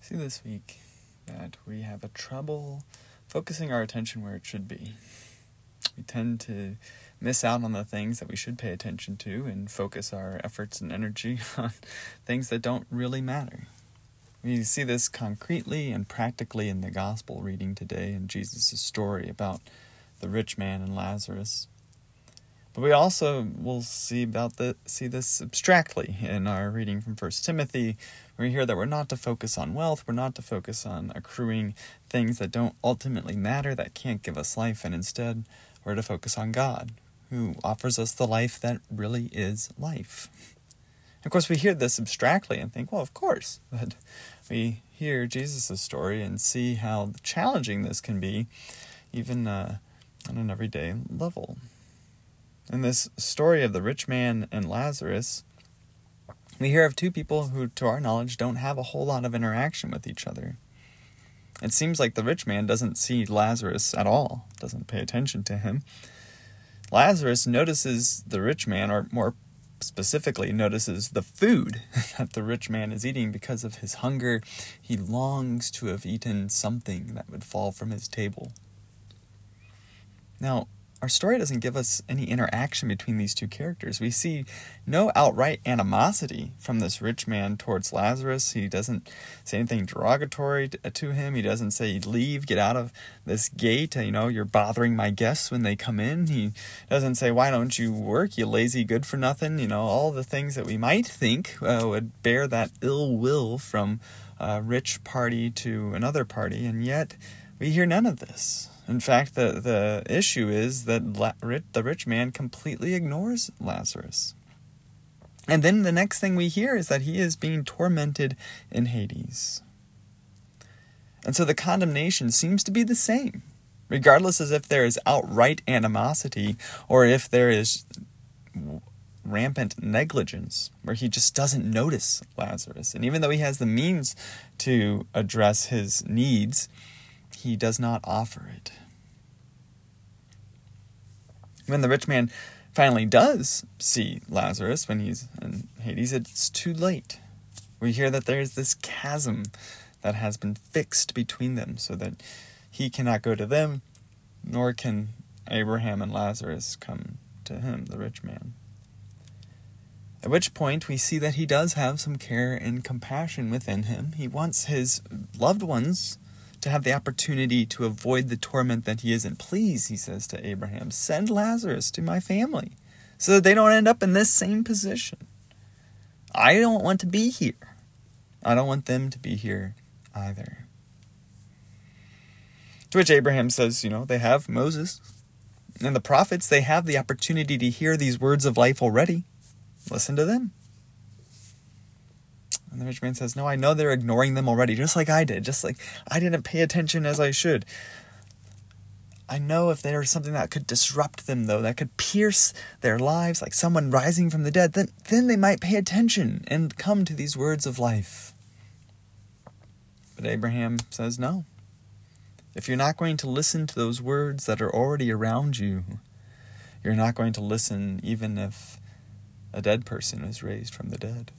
See this week that we have a trouble focusing our attention where it should be. We tend to miss out on the things that we should pay attention to and focus our efforts and energy on things that don't really matter. We see this concretely and practically in the gospel reading today in Jesus' story about the rich man and Lazarus. But we also will see this abstractly in our reading from 1 Timothy, where we hear that we're not to focus on wealth, we're not to focus on accruing things that don't ultimately matter, that can't give us life, and instead we're to focus on God, who offers us the life that really is life. Of course, we hear this abstractly and think, well, of course, but we hear Jesus' story and see how challenging this can be, even on an everyday level. In this story of the rich man and Lazarus, we hear of two people who, to our knowledge, don't have a whole lot of interaction with each other. It seems like the rich man doesn't see Lazarus at all, doesn't pay attention to him. Lazarus notices the rich man, or more specifically, notices the food that the rich man is eating because of his hunger. He longs to have eaten something that would fall from his table. Now, our story doesn't give us any interaction between these two characters. We see no outright animosity from this rich man towards Lazarus. He doesn't say anything derogatory to him. He doesn't say, leave, get out of this gate. You're bothering my guests when they come in. He doesn't say, why don't you work, you lazy good-for-nothing? All the things that we might think would bear that ill will from a rich party to another party, and yet we hear none of this. In fact, the issue is that the rich man completely ignores Lazarus. And then the next thing we hear is that he is being tormented in Hades. And so the condemnation seems to be the same, regardless as if there is outright animosity or if there is rampant negligence, where he just doesn't notice Lazarus. And even though he has the means to address his needs, he does not offer it. When the rich man finally does see Lazarus, when he's in Hades, it's too late. We hear that there's this chasm that has been fixed between them so that he cannot go to them, nor can Abraham and Lazarus come to him, the rich man. At which point we see that he does have some care and compassion within him. He wants his loved ones to have the opportunity to avoid the torment that he is in. Please, he says to Abraham, send Lazarus to my family so that they don't end up in this same position. I don't want to be here. I don't want them to be here either. To which Abraham says, they have Moses and the prophets. They have the opportunity to hear these words of life already. Listen to them. And the rich man says, no, I know they're ignoring them already, just like I did, just like I didn't pay attention as I should. I know if there's something that could disrupt them, though, that could pierce their lives, like someone rising from the dead, then they might pay attention and come to these words of life. But Abraham says, no. If you're not going to listen to those words that are already around you, you're not going to listen even if a dead person is raised from the dead.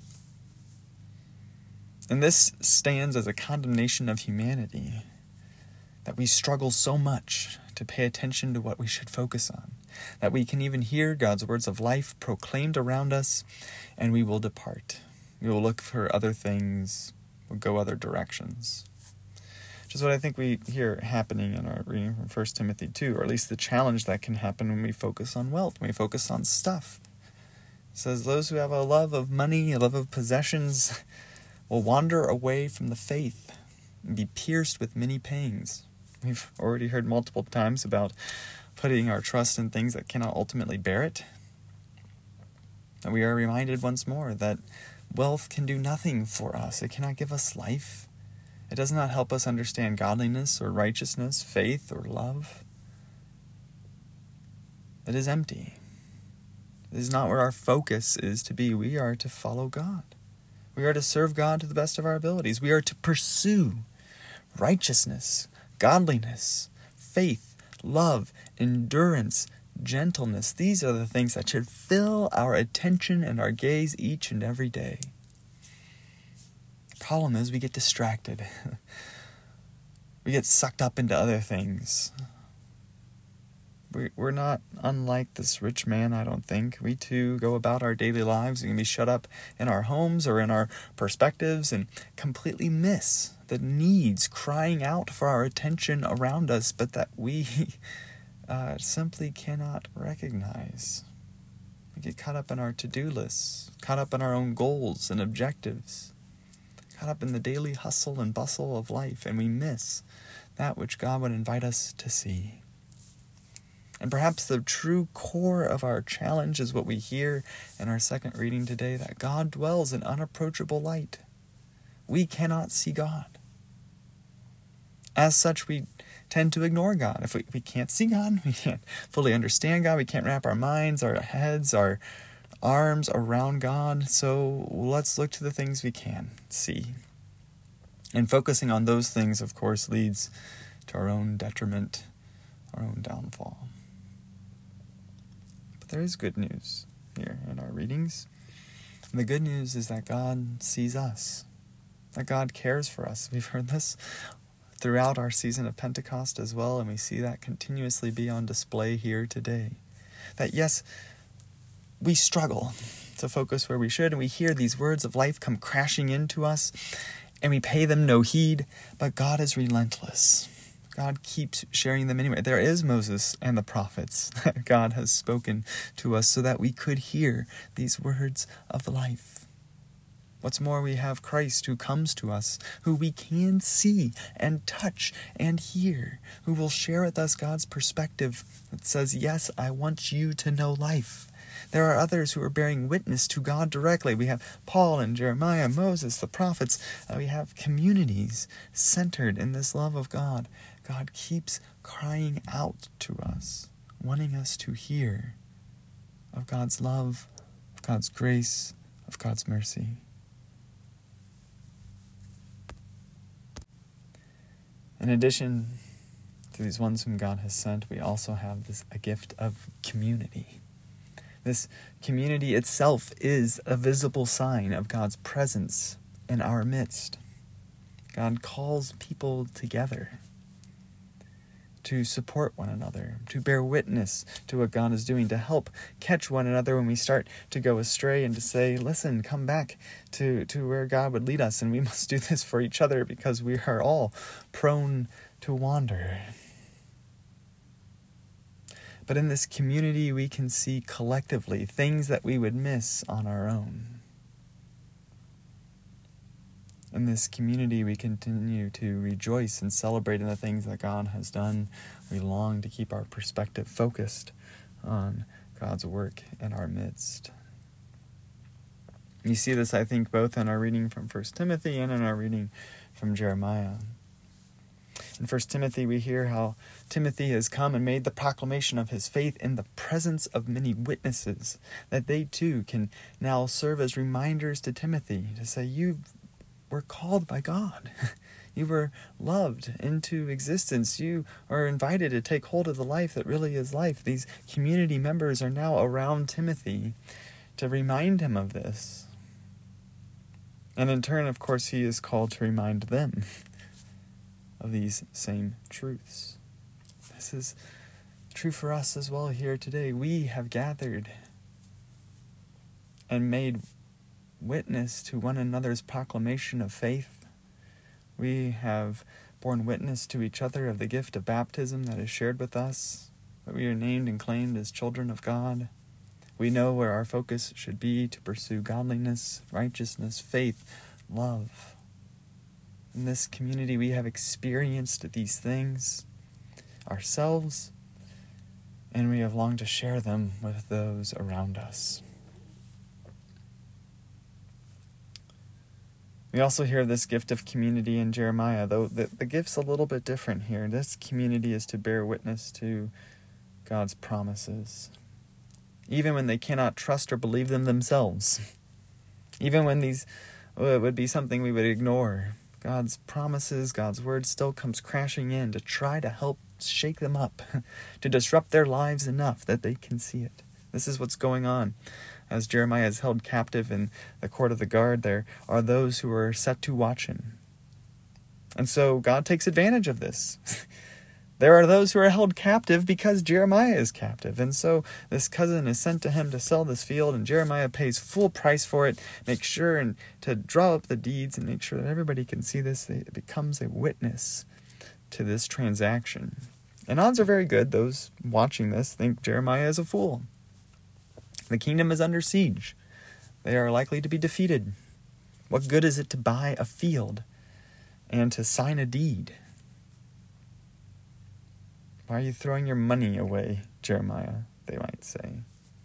And this stands as a condemnation of humanity, that we struggle so much to pay attention to what we should focus on, that we can even hear God's words of life proclaimed around us, and we will depart. We will look for other things, we'll go other directions. Which is what I think we hear happening in our reading from 1 Timothy 2, or at least the challenge that can happen when we focus on wealth, when we focus on stuff. It says, those who have a love of money, a love of possessions, will wander away from the faith and be pierced with many pangs. We've already heard multiple times about putting our trust in things that cannot ultimately bear it. And we are reminded once more that wealth can do nothing for us. It cannot give us life. It does not help us understand godliness or righteousness, faith or love. It is empty. It is not where our focus is to be. We are to follow God. We are to serve God to the best of our abilities. We are to pursue righteousness, godliness, faith, love, endurance, gentleness. These are the things that should fill our attention and our gaze each and every day. problem is we get distracted. We get sucked up into other things. We're not unlike this rich man, I don't think. We too go about our daily lives and can be shut up in our homes or in our perspectives and completely miss the needs crying out for our attention around us, but that we simply cannot recognize. We get caught up in our to-do lists, caught up in our own goals and objectives, caught up in the daily hustle and bustle of life, and we miss that which God would invite us to see. And perhaps the true core of our challenge is what we hear in our second reading today, that God dwells in unapproachable light. We cannot see God. As such, we tend to ignore God. If we can't see God, we can't fully understand God, we can't wrap our minds, our heads, our arms around God, so let's look to the things we can see. And focusing on those things, of course, leads to our own detriment, our own downfall. There is good news here in our readings. And the good news is that God sees us, that God cares for us. We've heard this throughout our season of Pentecost as well, and we see that continuously be on display here today. That yes, we struggle to focus where we should, and we hear these words of life come crashing into us, and we pay them no heed, but God is relentless. God keeps sharing them anyway. There is Moses and the prophets that God has spoken to us so that we could hear these words of life. What's more, we have Christ who comes to us, who we can see and touch and hear, who will share with us God's perspective that says, yes, I want you to know life. There are others who are bearing witness to God directly. We have Paul and Jeremiah, Moses, the prophets. We have communities centered in this love of God. God keeps crying out to us, wanting us to hear of God's love, of God's grace, of God's mercy. In addition to these ones whom God has sent, we also have a gift of community. This community itself is a visible sign of God's presence in our midst. God calls people together to support one another, to bear witness to what God is doing, to help catch one another when we start to go astray, and to say, listen, come back to where God would lead us, and we must do this for each other because we are all prone to wander. But in this community, we can see collectively things that we would miss on our own. In this community, we continue to rejoice and celebrate in the things that God has done. We long to keep our perspective focused on God's work in our midst. You see this, I think, both in our reading from 1 Timothy and in our reading from Jeremiah. In 1 Timothy, we hear how Timothy has come and made the proclamation of his faith in the presence of many witnesses, that they too can now serve as reminders to Timothy to say, you were called by God. You were loved into existence. You are invited to take hold of the life that really is life. These community members are now around Timothy to remind him of this. And in turn, of course, he is called to remind them of these same truths. This is true for us as well here today. We have gathered and made witness to one another's proclamation of faith. We have borne witness to each other of the gift of baptism that is shared with us, that we are named and claimed as children of God. We know where our focus should be to pursue godliness, righteousness, faith, love. In this community, we have experienced these things ourselves, and we have longed to share them with those around us. We also hear this gift of community in Jeremiah, though the gift's a little bit different here. This community is to bear witness to God's promises, even when they cannot trust or believe them themselves, even when these would be something we would ignore. God's promises, God's word still comes crashing in to try to help shake them up, to disrupt their lives enough that they can see it. This is what's going on As Jeremiah is held captive in the court of the guard, there are those who are set to watch him. And so God takes advantage of this. There are those who are held captive because Jeremiah is captive. And so this cousin is sent to him to sell this field, and Jeremiah pays full price for it, makes sure and to draw up the deeds and make sure that everybody can see this. It becomes a witness to this transaction. And odds are very good those watching this think Jeremiah is a fool. The kingdom is under siege. They are likely to be defeated. What good is it to buy a field and to sign a deed? Why are you throwing your money away, Jeremiah, they might say.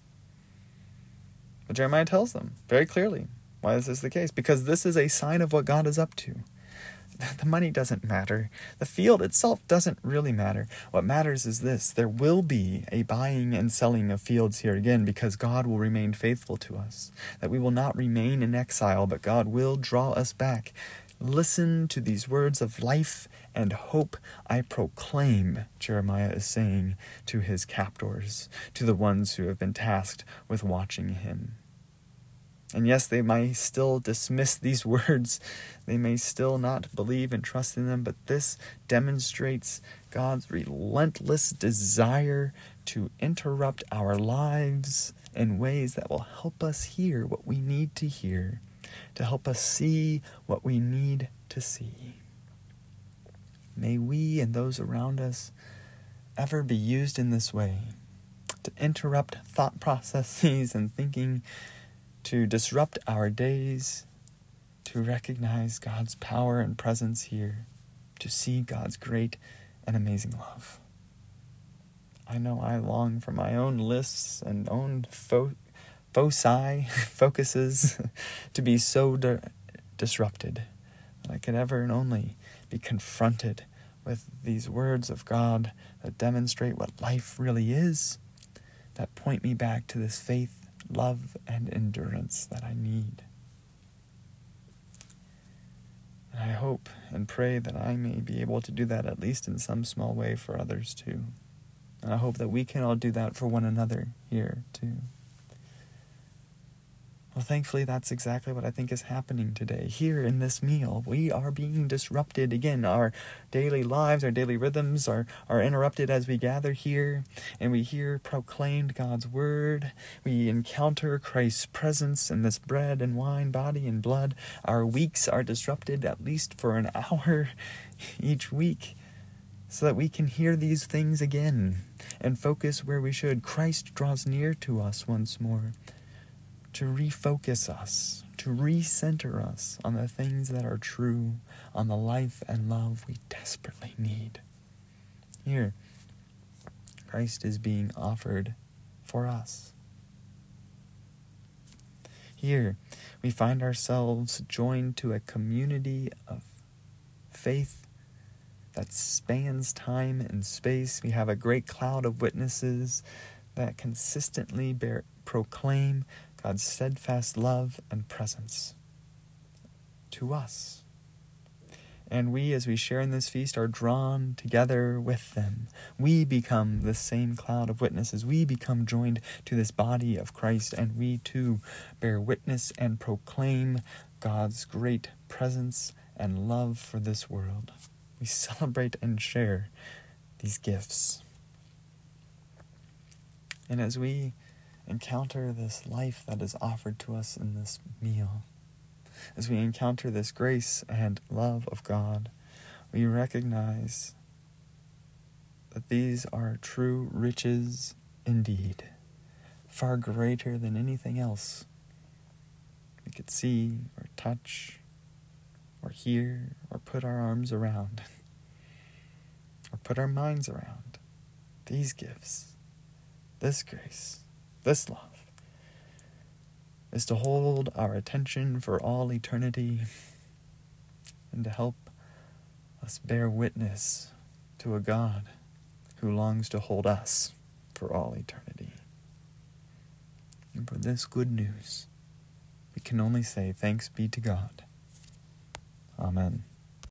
But Jeremiah tells them very clearly, why is this the case? Because this is a sign of what God is up to. The money doesn't matter. The field itself doesn't really matter. What matters is this: there will be a buying and selling of fields here again, because God will remain faithful to us. That we will not remain in exile, but God will draw us back. Listen to these words of life and hope I proclaim, Jeremiah is saying to his captors, to the ones who have been tasked with watching him. And yes, they may still dismiss these words. They may still not believe and trust in them, but this demonstrates God's relentless desire to interrupt our lives in ways that will help us hear what we need to hear, to help us see what we need to see. May we and those around us ever be used in this way, to interrupt thought processes and thinking, to disrupt our days, to recognize God's power and presence here, to see God's great and amazing love. I know I long for my own lists and own focuses to be so disrupted that I could ever and only be confronted with these words of God that demonstrate what life really is, that point me back to this faith, love, and endurance that I need. And I hope and pray that I may be able to do that, at least in some small way, for others too. And I hope that we can all do that for one another here too. Well, thankfully, that's exactly what I think is happening today. Here in this meal, we are being disrupted again. Our daily lives, our daily rhythms are interrupted as we gather here, and we hear proclaimed God's word. We encounter Christ's presence in this bread and wine, body and blood. Our weeks are disrupted at least for an hour each week, so that we can hear these things again and focus where we should. Christ draws near to us once more, to refocus us, to recenter us on the things that are true, on the life and love we desperately need. Here, Christ is being offered for us. Here, we find ourselves joined to a community of faith that spans time and space. We have a great cloud of witnesses that consistently proclaim God's steadfast love and presence to us. And we, as we share in this feast, are drawn together with them. We become the same cloud of witnesses. We become joined to this body of Christ, and we too bear witness and proclaim God's great presence and love for this world. We celebrate and share these gifts. And as we encounter this life that is offered to us in this meal, as we encounter this grace and love of God, we recognize that these are true riches indeed, far greater than anything else we could see or touch or hear or put our arms around or put our minds around. These gifts, this grace, this love, is to hold our attention for all eternity and to help us bear witness to a God who longs to hold us for all eternity. And for this good news, we can only say thanks be to God. Amen.